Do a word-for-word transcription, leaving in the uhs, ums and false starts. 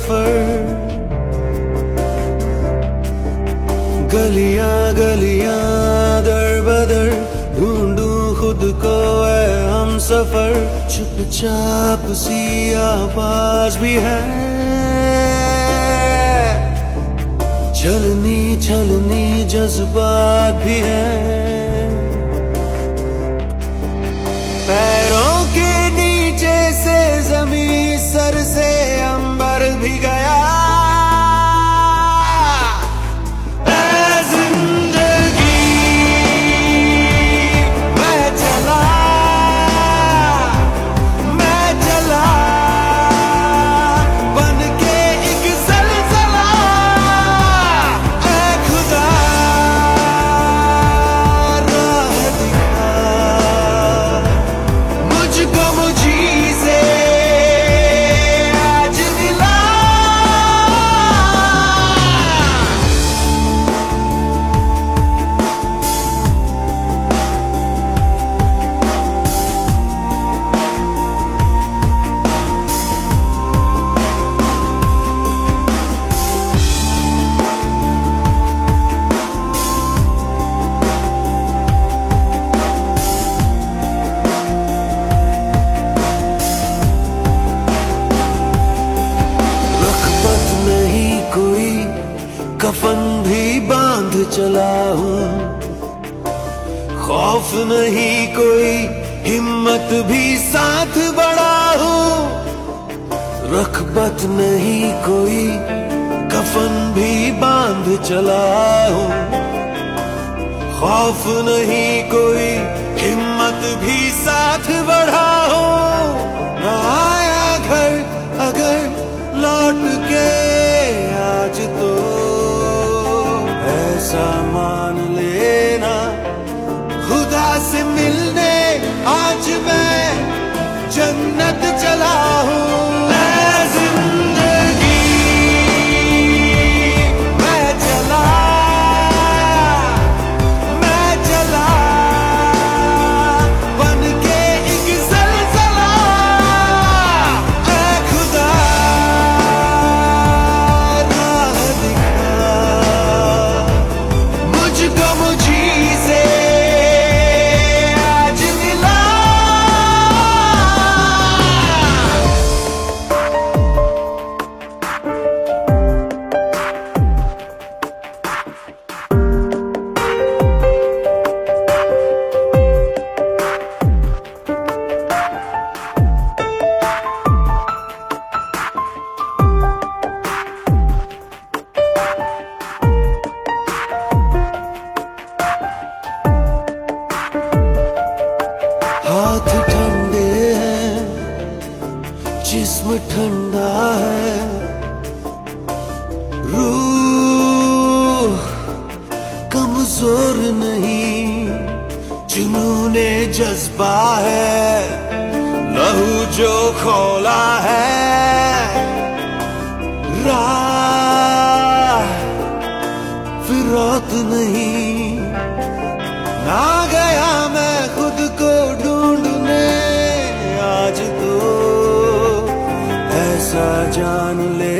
सफर। गलियां गलियां दर बदर ढूंढूं खुद को है हम सफर। चुपचाप सी आवाज भी है, छलनी छलनी जज्बात भी है। पैरों के नीचे से जमीन, सर से अंबर भी गया। कफन भी बांध चला हूँ, खौफ नहीं कोई, हिम्मत भी साथ बढ़ा हूँ। रखबत नहीं कोई, कफन भी बांध चला हूँ। खौफ नहीं कोई, हिम्मत भी साथ बढ़ा हूँ। ना आया घर अगर लौट के आज तो ऐसा मान लेना, खुदा से मिलने आज मैं जन्नत चला हूँ। हाथ ठंडे हैं, जिस्म ठंडा है, रूह कमजोर नहीं, जुनूने जज्बा है, लहू जो खोला है। राह फिरौत नहीं, ना गया मैं खुद को ढूंढने आज तो ऐसा जान ले